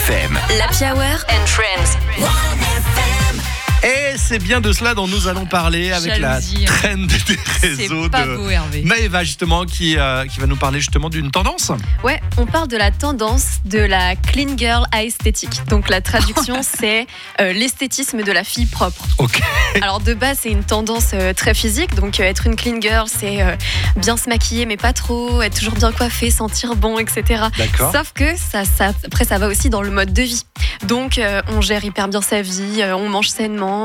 FM. L'Happy Hour and Friends. Et c'est bien de cela dont nous allons parler avec Jalousie, la trend des réseaux C'est pas de beau, Hervé. Maëva justement qui va nous parler justement d'une tendance. Ouais, on parle de la tendance de la clean girl aesthétique. Donc la traduction, c'est l'esthétisme de la fille propre. Ok. Alors de base, c'est une tendance très physique. Donc être une clean girl, c'est bien se maquiller, mais pas trop, être toujours bien coiffée, sentir bon, etc. D'accord. Sauf que après, ça va aussi dans le mode de vie. Donc on gère hyper bien sa vie, on mange sainement.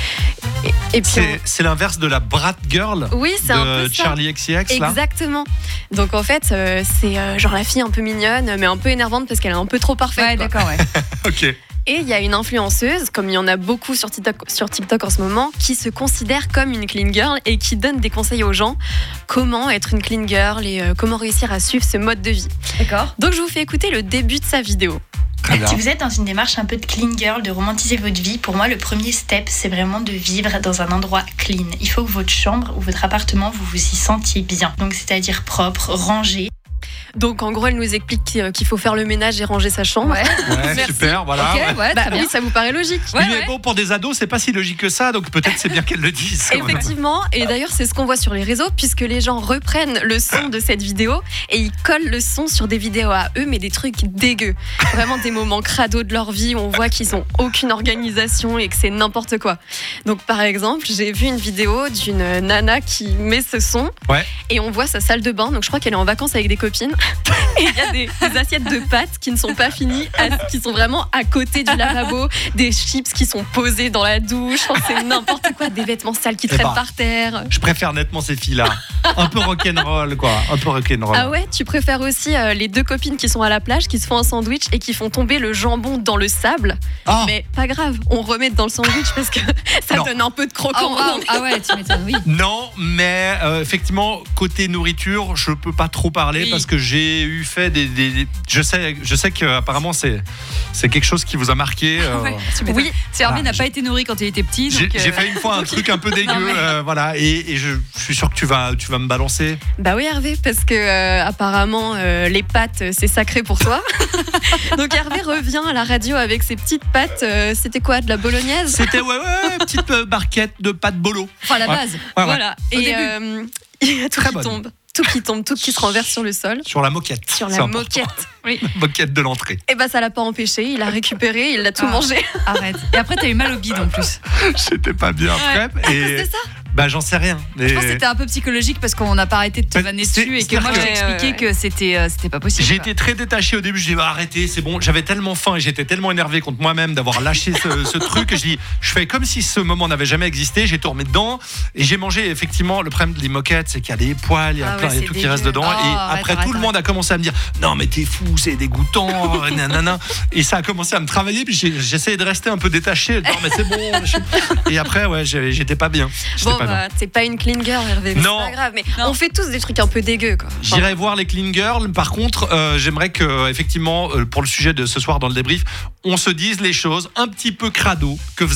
Et puis C'est l'inverse de la brat girl oui, c'est un peu de ça. Charlie XCX là. Exactement. Donc en fait, c'est genre la fille un peu mignonne, mais un peu énervante parce qu'elle est un peu trop parfaite. Ouais, quoi. d'accord, ouais. Ok. Et il y a une influenceuse, comme il y en a beaucoup sur TikTok en ce moment, qui se considère comme une clean girl et qui donne des conseils aux gens comment être une clean girl et comment réussir à suivre ce mode de vie. D'accord. Donc je vous fais écouter le début de sa vidéo. Très bien. Si vous êtes dans une démarche un peu de clean girl, de romantiser votre vie, pour moi, le premier step, c'est vraiment de vivre dans un endroit clean. Il faut que votre chambre ou votre appartement, vous vous y sentiez bien. Donc, c'est-à-dire propre, rangé. Donc en gros, elle nous explique qu'il faut faire le ménage et ranger sa chambre. Ouais. Ouais, Merci. super, voilà. Ok, ouais. ouais, Bah très bien. oui, ça vous paraît logique. Ouais, Mais ouais. bon, pour des ados, c'est pas si logique que ça, donc peut-être c'est bien qu'elle le dise. quand même. Effectivement, et d'ailleurs c'est ce qu'on voit sur les réseaux puisque les gens reprennent le son de cette vidéo et ils collent le son sur des vidéos à eux, mais des trucs dégueux. Vraiment des moments crado de leur vie où on voit qu'ils ont aucune organisation et que c'est n'importe quoi. Donc par exemple, j'ai vu une vidéo d'une nana qui met ce son Ouais. et on voit sa salle de bain. Donc je crois qu'elle est en vacances avec des copines et il y a des assiettes de pâtes qui ne sont pas finies, qui sont vraiment à côté du lavabo, des chips qui sont posées dans la douche. Enfin, c'est n'importe quoi, des vêtements sales qui Eh traînent ben, par terre. Je préfère nettement ces filles-là. Un peu rock'n'roll, quoi. Un peu rock'n'roll. Ah ouais, tu préfères aussi les deux copines qui sont à la plage, qui se font un sandwich et qui font tomber le jambon dans le sable. Ah. Mais pas grave, on remet dans le sandwich parce que ça Non. donne un peu de Ah, croquant. wow. Ah ouais, tu m'étonnes, oui. Non, mais effectivement, côté nourriture, je peux pas trop parler Oui. parce que j'ai eu fait je sais qu'apparemment c'est quelque chose qui vous a marqué. Ouais, tu m'étonnes. Oui. Hervé Ah, n'a pas été nourri quand il était petit. J'ai donc, j'ai fait une fois un truc un peu dégueu, Non, mais- voilà, et je suis sûr que tu vas me balancer. Bah oui Hervé, parce que apparemment les pâtes c'est sacré pour toi. Donc Hervé revient à la radio avec ses petites pâtes. C'était quoi, de la bolognaise? C'était ouais, petite barquette de pâtes bolo. Enfin, la Ouais. base. Ouais. Voilà. Au Et début. il y a tout Très qui bonne. tombe. Tout qui se renverse sur le sol. Sur la moquette. Sur C'est la important. moquette. Oui. Moquette de l'entrée. Et bah ça l'a pas empêché, il a récupéré, il l'a tout Ah. mangé. Arrête. Et après, t'as eu mal au bide en plus. J'étais pas bien Ouais. prêt. Et C'est ça. bah j'en sais rien. Mais Je pense que c'était un peu psychologique parce qu'on n'a pas arrêté de te Mais vanner c'est- dessus et que c'est-à-dire moi, que- j'ai expliqué Ouais. que c'était pas possible. j'ai quoi. été très détaché au début. Je dis bah, arrêtez, c'est bon. J'avais tellement faim et j'étais tellement énervé contre moi-même d'avoir lâché ce truc que je dis je fais comme si ce moment n'avait jamais existé. J'ai tout remis dedans et j'ai mangé. Effectivement, le problème des moquettes, c'est qu'il y a des poils, il y a Ah plein, ouais, il y a c'est tout qui dégueu. reste dedans. Oh, et arrête, après, arrête, tout le monde a commencé à me dire non mais t'es fou, c'est dégoûtant, nanana. Et ça a commencé à me travailler. Puis j'essayais de rester un peu détaché. Non mais c'est bon. Et après ouais, j'étais pas bien. J'étais Bon pas bien. bah t'es pas une clean girl Hervé, mais Non. c'est pas grave. Mais Non. on fait tous des trucs un peu dégueux quoi. Enfin, J'irai voir les Clean Girls. Par contre, j'aimerais que, effectivement, pour le sujet de ce soir dans le débrief, on se dise les choses un petit peu crado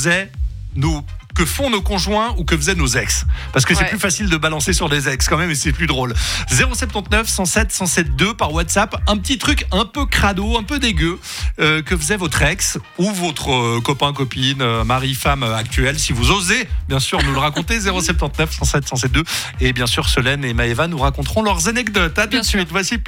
que font nos conjoints ou que faisaient nos ex. Parce que c'est Ouais. plus facile de balancer sur les ex quand même et c'est plus drôle. 079 107 107 2 par WhatsApp. Un petit truc un peu crado, un peu dégueu que faisait votre ex ou votre copain, copine, mari, femme actuelle. Si vous osez, bien sûr, nous le raconter. 079 107 107 2. Et bien sûr, Solène et Maëva nous raconteront leurs anecdotes. À tout Bien de sûr. suite. Voici